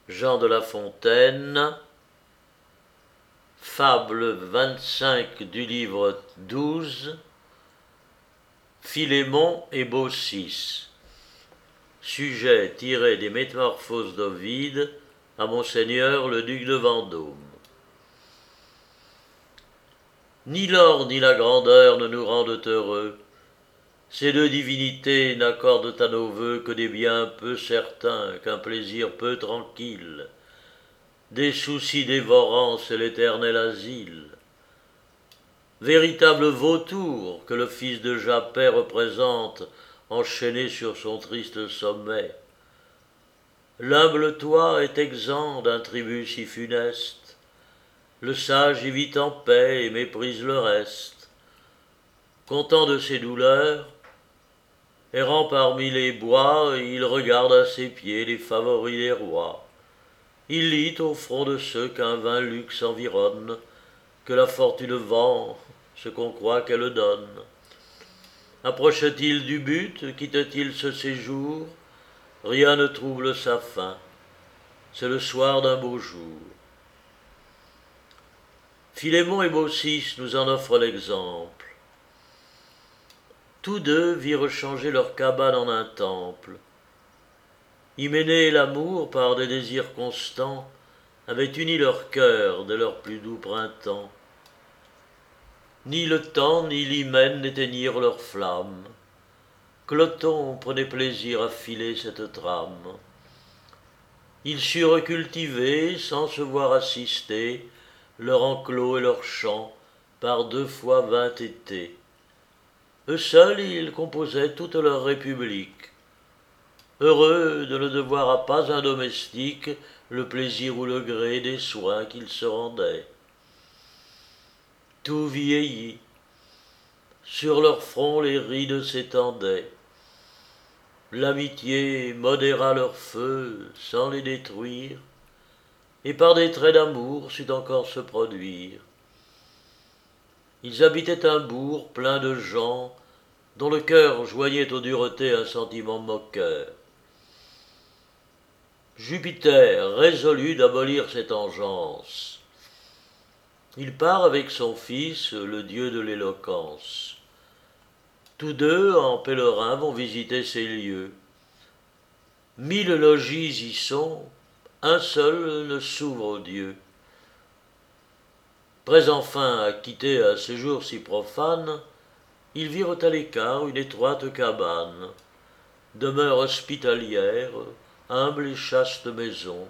Jean de La Fontaine, fable 25 du livre 12, Philémon et Baucis. Sujet tiré des Métamorphoses d'Ovide à Monseigneur le duc de Vendôme. Ni l'or ni la grandeur ne nous rendent heureux. Ces deux divinités n'accordent à nos vœux que des biens peu certains, qu'un plaisir peu tranquille. Des soucis dévorants, c'est l'éternel asile. Véritable vautour que le fils de Japet représente, enchaîné sur son triste sommet. L'humble toit est exempt d'un tribut si funeste. Le sage y vit en paix et méprise le reste. Content de ses douleurs, errant parmi les bois, il regarde à ses pieds les favoris des rois. Il lit au front de ceux qu'un vain luxe environne, que la fortune vend ce qu'on croit qu'elle donne. Approche-t-il du but, quitte-t-il ce séjour, rien ne trouble sa fin, c'est le soir d'un beau jour. Philémon et Baucis nous en offrent l'exemple. Tous deux virent changer leur cabane en un temple. Hyménée et l'amour, par des désirs constants, avaient uni leur cœur dès leur plus doux printemps. Ni le temps ni l'hymen n'éteignirent leur flamme. Cloton prenait plaisir à filer cette trame. Ils surent cultiver, sans se voir assister, leur enclos et leur champ, par 2 fois 20 étés. Eux seuls, ils composaient toute leur république. Heureux de ne devoir à pas un domestique le plaisir ou le gré des soins qu'ils se rendaient. Tout vieillit. Sur leur front les rides s'étendaient. L'amitié modéra leur feu sans les détruire, et par des traits d'amour sut encore se produire. Ils habitaient un bourg plein de gens dont le cœur joignait aux duretés un sentiment moqueur. Jupiter résolut d'abolir cette engeance. Il part avec son fils, le dieu de l'éloquence. Tous deux, en pèlerins, vont visiter ces lieux. 1000 logis y sont, un seul ne s'ouvre aux dieux. Prêts enfin à quitter un séjour si profane, ils virent à l'écart une étroite cabane, demeure hospitalière, humble et chaste maison.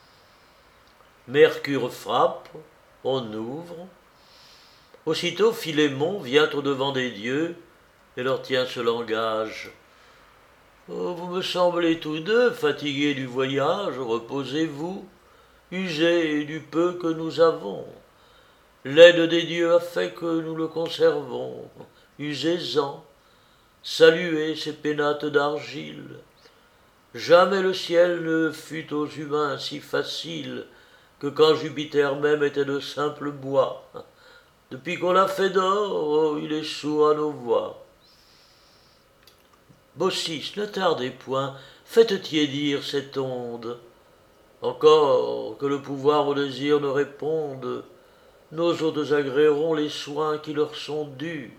Mercure frappe, on ouvre. Aussitôt Philémon vient au-devant des dieux et leur tient ce langage. Oh, vous me semblez tous deux fatigués du voyage, reposez-vous, usez du peu que nous avons. L'aide des dieux a fait que nous le conservons, usez-en, saluez ces pénates d'argile. Jamais le ciel ne fut aux humains si facile que quand Jupiter même était de simple bois. Depuis qu'on l'a fait d'or, oh, il est sourd à nos voix. Baucis, ne tardez point, faites tiédir cette onde. Encore que le pouvoir au désir ne réponde, nos hôtes agréeront les soins qui leur sont dus.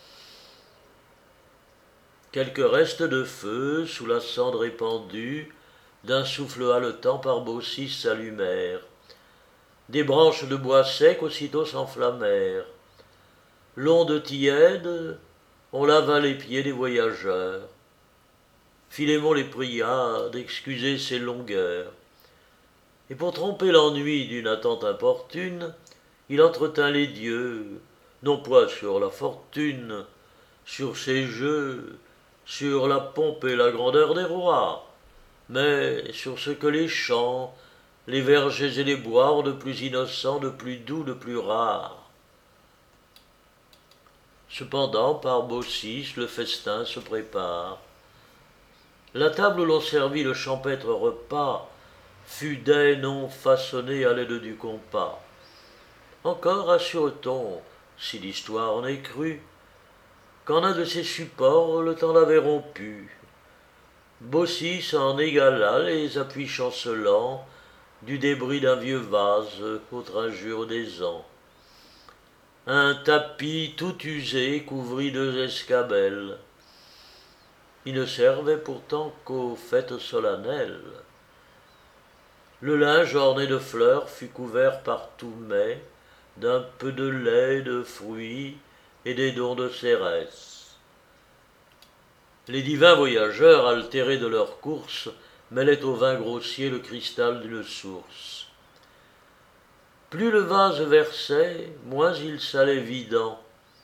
Quelques restes de feu, sous la cendre épandue, d'un souffle haletant par Baucis s'allumèrent. Des branches de bois sec aussitôt s'enflammèrent. L'onde tiède, on lava les pieds des voyageurs. Philémon les pria d'excuser ces longueurs. Et pour tromper l'ennui d'une attente importune, il entretint les dieux, non point sur la fortune, sur ses jeux, sur la pompe et la grandeur des rois, mais sur ce que les champs, les vergers et les bois ont de plus innocent, de plus doux, de plus rare. Cependant, par Baucis, le festin se prépare. La table où l'on servit le champêtre repas fut dès non façonnée à l'aide du compas. Encore assure-t-on, si l'histoire en est crue, qu'en un de ces supports le temps l'avait rompu. Baucis en égala les appuis chancelants, du débris d'un vieux vase qu'autre injure des ans. Un tapis tout usé couvrit deux escabelles. Il ne servait pourtant qu'aux fêtes solennelles. Le linge orné de fleurs fut couvert par tout mai d'un peu de lait, de fruits et des dons de Cérès. Les divins voyageurs, altérés de leur course, mêlaient au vin grossier le cristal d'une source. Plus le vase versait, moins il s'allait vidant.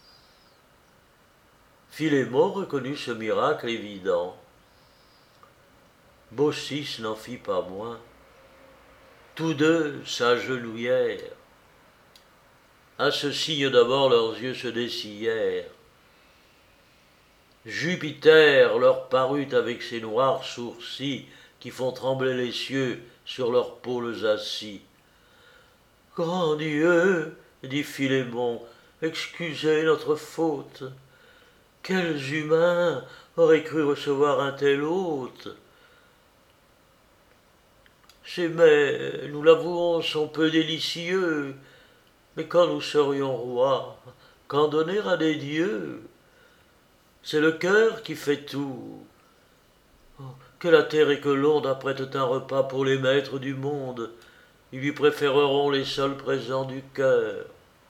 Philémon reconnut ce miracle évident. Baucis n'en fit pas moins. Tous deux s'agenouillèrent. À ce signe d'abord leurs yeux se dessillèrent. Jupiter leur parut avec ses noirs sourcils qui font trembler les cieux sur leurs pôles assis. « Grand Dieu, dit Philémon, excusez notre faute. Quels humains auraient cru recevoir un tel hôte? Ces mets, nous l'avouons, sont peu délicieux, mais quand nous serions rois, qu'en donner à des dieux? C'est le cœur qui fait tout. Que la terre et que l'onde apprêtent un repas pour les maîtres du monde. Ils lui préféreront les seuls présents du cœur.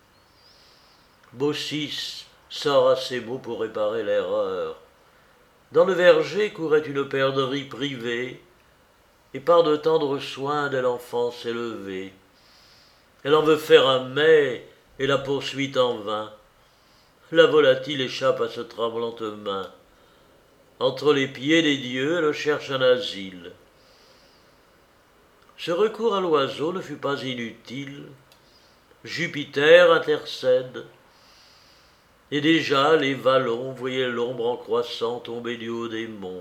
Baucis sort à ces mots pour réparer l'erreur. Dans le verger courait une perdrix privée, et par de tendres soins d'elle enfance élevée. Elle en veut faire un mets et la poursuit en vain. La volatile échappe à ce tremblante main. Entre les pieds des dieux, elle cherche un asile. Ce recours à l'oiseau ne fut pas inutile. Jupiter intercède. Et déjà les vallons voyaient l'ombre en croissant tomber du haut des monts.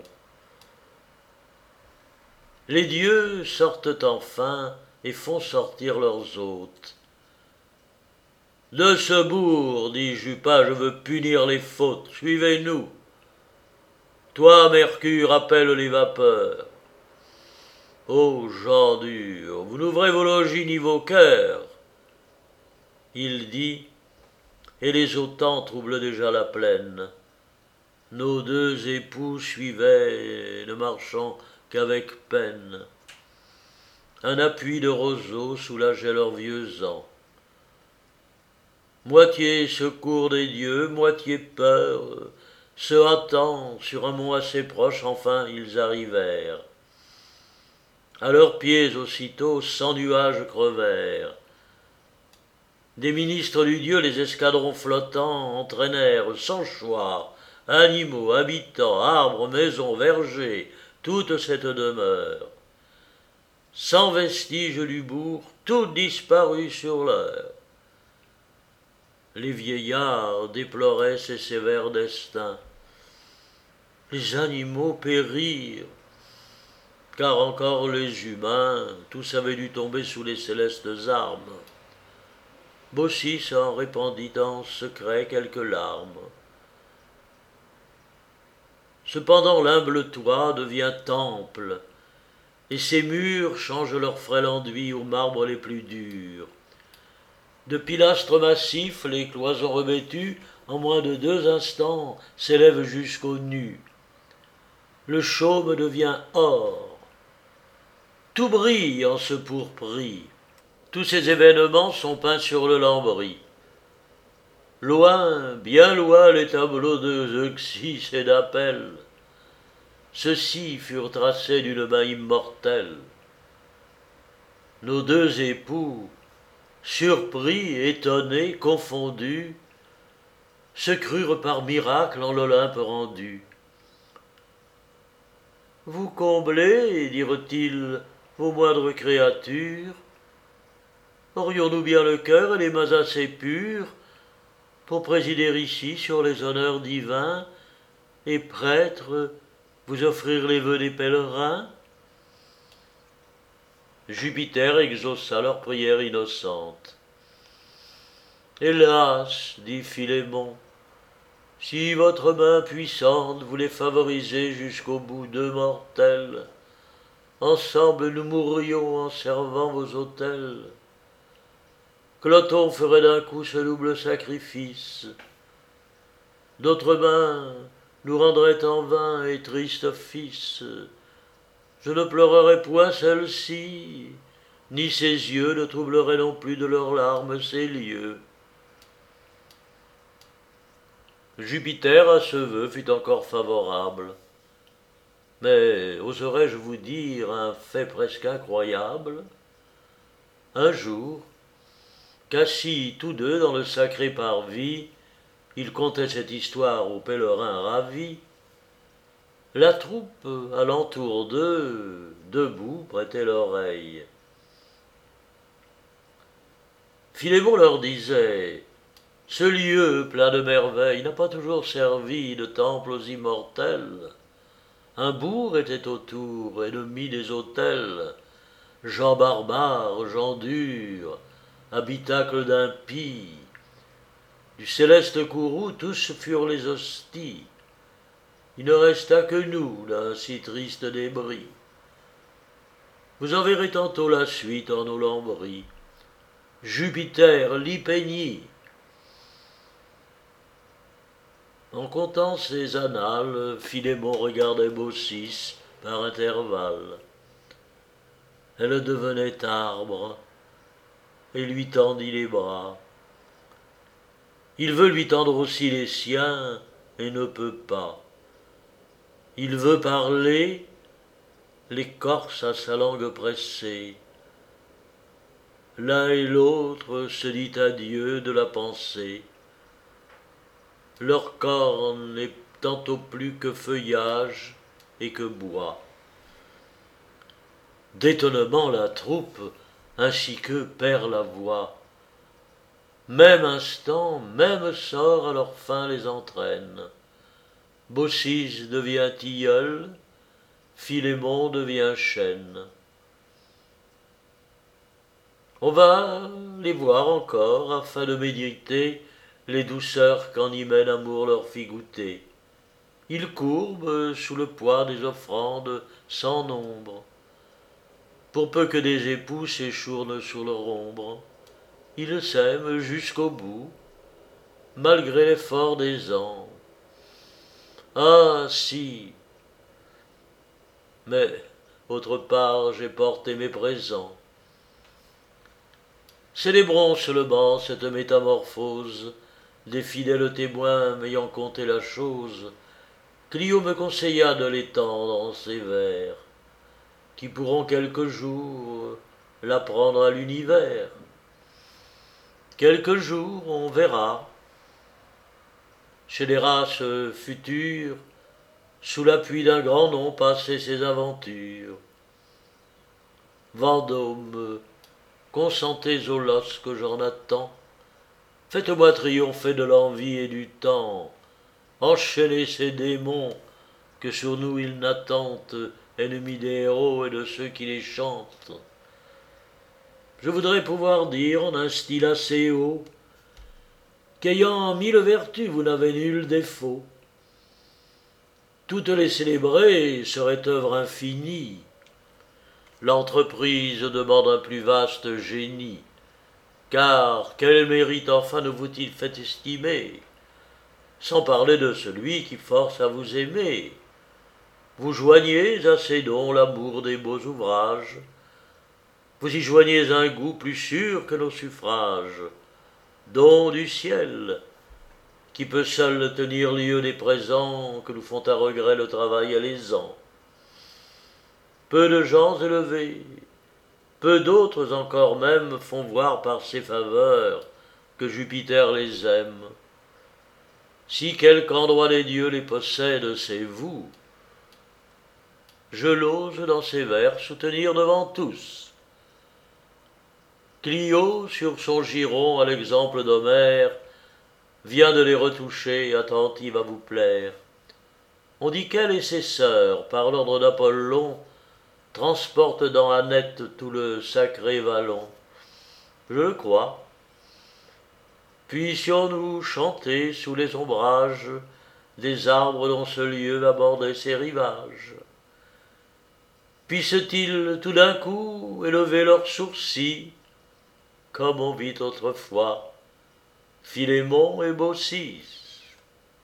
Les dieux sortent enfin et font sortir leurs hôtes. De ce bourg, dit Jupas, je veux punir les fautes. Suivez-nous. Toi, Mercure, appelle les vapeurs. Ô gens durs, vous n'ouvrez vos logis ni vos cœurs. Il dit, et les autans troublent déjà la plaine. Nos deux époux suivaient, ne marchant qu'avec peine. Un appui de roseaux soulageait leurs vieux ans. Moitié secours des dieux, moitié peur, se hâtant sur un mont assez proche, enfin ils arrivèrent. À leurs pieds aussitôt 100 nuages crevèrent. Des ministres du Dieu, les escadrons flottants entraînèrent sans choix animaux, habitants, arbres, maisons, vergers, toute cette demeure. Sans vestige du bourg, tout disparut sur l'heure. Les vieillards déploraient ces sévères destins. Les animaux périrent, car encore les humains, tous avaient dû tomber sous les célestes armes. Baucis en répandit en secret quelques larmes. Cependant l'humble toit devient temple, et ses murs changent leur frêle enduit aux marbres les plus durs. De pilastres massifs, les cloisons revêtues, en moins de 2 instants, s'élèvent jusqu'aux nues. Le chaume devient or. Tout brille en ce pourpris. Tous ces événements sont peints sur le lambris. Loin, bien loin, les tableaux de Zeuxis et d'Apelle. Ceux-ci furent tracés d'une main immortelle. Nos deux époux, surpris, étonnés, confondus, se crurent par miracle en l'Olympe rendus. Vous comblez, dirent-ils, vos moindres créatures. Aurions-nous bien le cœur et les mains assez pures pour présider ici sur les honneurs divins et prêtres, vous offrir les vœux des pèlerins? Jupiter exauça leur prière innocente. Hélas, dit Philémon, si votre main puissante voulait favoriser jusqu'au bout deux mortels, ensemble nous mourrions en servant vos autels. Cloton ferait d'un coup ce double sacrifice. D'autres mains nous rendraient en vain et triste office. Je ne pleurerai point celle-ci, ni ses yeux ne troubleraient non plus de leurs larmes ces lieux. Jupiter à ce vœu fut encore favorable. Mais oserais-je vous dire un fait presque incroyable? Un jour, qu'assis tous deux dans le sacré parvis, ils contaient cette histoire aux pèlerins ravis. La troupe, alentour d'eux, debout, prêtait l'oreille. Philémon leur disait: ce lieu plein de merveilles n'a pas toujours servi de temple aux immortels. Un bourg était autour, ennemi des autels, gens barbares, gens durs, habitacle d'impies. Du céleste courroux tous furent les hosties. Il ne resta que nous, d'un si triste débris. Vous en verrez tantôt la suite en nos lambris. Jupiter l'y peignit. En comptant ces annales, Philémon regardait Baucis par intervalles. Elle devenait arbre et lui tendit les bras. Il veut lui tendre aussi les siens et ne peut pas. Il veut parler, l'écorce à sa langue pressée. L'un et l'autre se dit adieu de la pensée. Leur corps n'est tantôt plus que feuillage et que bois. D'étonnement la troupe, ainsi qu'eux, perd la voix. Même instant, même sort à leur fin les entraîne. Baucis devient tilleul, Philémon devient chêne. On va les voir encore, afin de méditer les douceurs qu'en hymen amour leur fit goûter. Ils courbent sous le poids des offrandes sans nombre. Pour peu que des époux s'échournent sur leur ombre, ils s'aiment jusqu'au bout, malgré l'effort des ans. Ah si, mais autre part j'ai porté mes présents. Célébrons seulement cette métamorphose des fidèles témoins m'ayant conté la chose. Clio me conseilla de l'étendre en ces vers, qui pourront quelque jour l'apprendre à l'univers. Quelque jour on verra, chez les races futures, sous l'appui d'un grand nom passer ses aventures. Vendôme, consentez au los que j'en attends, faites-moi triompher de l'envie et du temps, enchaînez ces démons que sur nous ils n'attentent, ennemis des héros et de ceux qui les chantent. Je voudrais pouvoir dire en un style assez haut qu'ayant 1000 vertus vous n'avez nul défaut. Toutes les célébrer serait œuvre infinie. L'entreprise demande un plus vaste génie. Car quel mérite enfin ne vous-t-il fait estimer, sans parler de celui qui force à vous aimer? Vous joignez à ces dons l'amour des beaux ouvrages, vous y joignez un goût plus sûr que nos suffrages, don du ciel, qui peut seul tenir lieu des présents que nous font à regret le travail alésant. Peu de gens élevés, peu d'autres encore même font voir par ses faveurs que Jupiter les aime. Si quelque endroit des dieux les possède, c'est vous. Je l'ose dans ces vers soutenir devant tous. Clio, sur son giron, à l'exemple d'Homère, vient de les retoucher, attentive à vous plaire. On dit qu'elle et ses sœurs, par l'ordre d'Apollon, transportent dans Annette tout le sacré vallon. Je le crois. Puissions-nous chanter sous les ombrages des arbres dont ce lieu abordait ses rivages. puissent-ils tout d'un coup élever leurs sourcils, comme on vit autrefois Philémon et Baucis.